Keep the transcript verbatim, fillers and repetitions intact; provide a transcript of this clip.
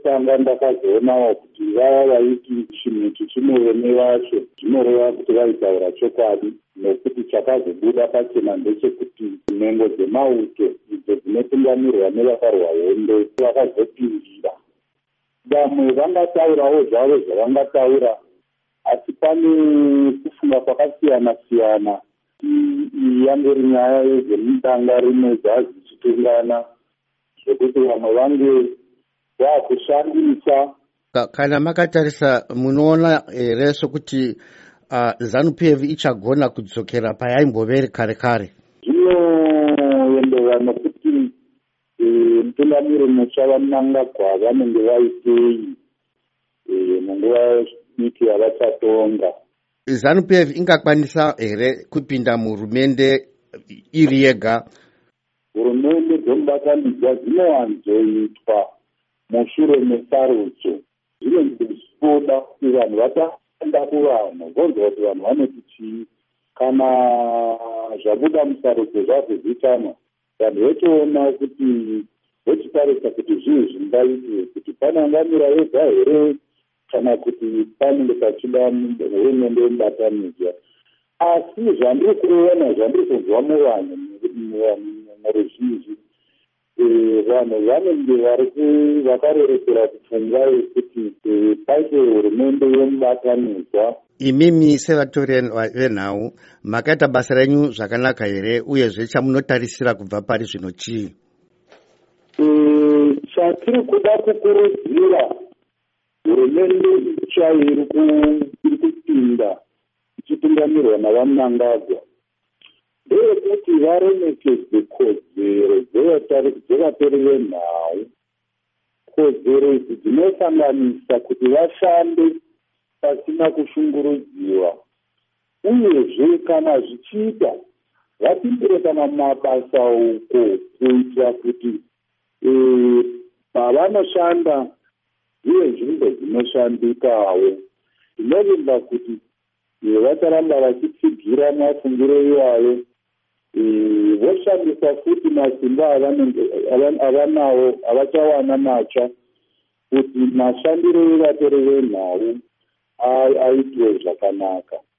chekutanga ndakazoonawo kuti vava vaiti chinhu chichimurume vacho zvinoreva kuti vaitaura chokwadi, nekuti chakazobuda pachena ndechekuti nhengo dzemauto idzo dzinotungamirwa nevakarwa hondo vakazopindira. Vamwe vangataurawo zvavo zvavangataura, asi pane kufunga kwakasiyana siyana. Iyi yange iri nyaya yezvemutanga rimwe dzazichitungana zvekuti vamwe vange vakushandisa. Kana makatarisa munoona here sokuti uh, ZANU P F ichagona kudzokera payaimbove kare kare? Zvinoenderana nokuti mutungamiri mutsva vaMnangagwa vanenge vaitei munguva diki yavachatonga. ZANU P F ingakwanisa here kupinda muhurumende iri yega? Hurumende dzomubatanidzwa dzinowanzoitwa mushure mesarudzo. Zvinenge zvichizoda kuti vanhu vatanda kuvanhu vonzwa kuti vanhu vanoti chii. Kana zvabuda musarudzo zvazvo zvitanwa, vanhu votoona kuti vochitarisa kuti zvii zvingaitwe, kuti panangamira yega here kana kuti panenge pachida hurumende yemubatanidzwa. Asi zvandiri kuona, zvandiri kunzwa muvanhu muruzhinji, vanhu vanenge vakarerekera kupfunga yekuti paite hurumende yemubatanidzwa. Imimi sevatori venhau makaita basa renyu zvakanaka here, uyezve chamunotarisira kubva pari zvino chii? Chatiri kuda kukurudzira hurumende itsva iri kupinda ichitungamirwa navaMnangagwa ndeyekuti varemekedze kodzero dzevatori venhau. Kodzero idzi dzinosanganisa kuti vashande pasina kushungurudziwa, uyezve kana zvichiita vapindire kana mabasa uko kuitira kuti pavanoshanda uye nzvimbo dzinoshandikawo. Ndinovimba kuti vacharamba vachitsigira mafungiro iwayo, voshandisa futi masimba avanawo avachawana matsva kuti mashandiro evatori venhau aitwe zvakanaka.